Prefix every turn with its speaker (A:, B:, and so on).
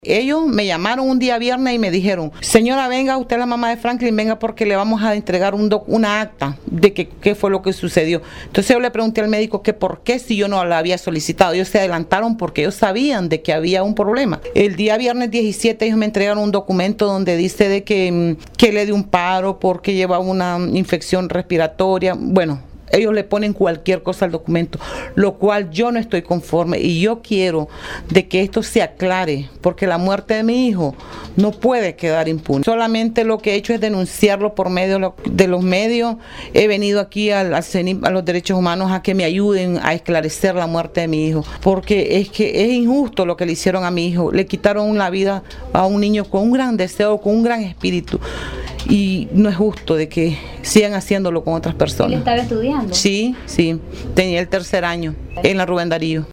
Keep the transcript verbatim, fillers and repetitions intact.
A: Ellos me llamaron un día viernes y me dijeron: señora, venga, usted es la mamá de Franklin, venga porque le vamos a entregar un doc, una acta de que qué fue lo que sucedió. Entonces yo le pregunté al médico que por qué si yo no la había solicitado. Ellos se adelantaron porque ellos sabían de que había un problema. El día viernes diecisiete ellos me entregaron un documento donde dice de que, que le dio un paro porque llevaba una infección respiratoria. Bueno, ellos le ponen cualquier cosa al documento, lo cual yo no estoy conforme y yo quiero de que esto se aclare, porque la muerte de mi hijo no puede quedar impune. Solamente lo que he hecho es denunciarlo por medio de los medios. He venido aquí al, al CENIP, a los derechos humanos, a que me ayuden a esclarecer la muerte de mi hijo, porque es que es injusto lo que le hicieron a mi hijo. Le quitaron la vida a un niño con un gran deseo, con un gran espíritu, y no es justo de que sigan haciéndolo con otras personas.
B: ¿Él estaba estudiando?
A: Sí, sí, tenía el tercer año en la Rubén Darío.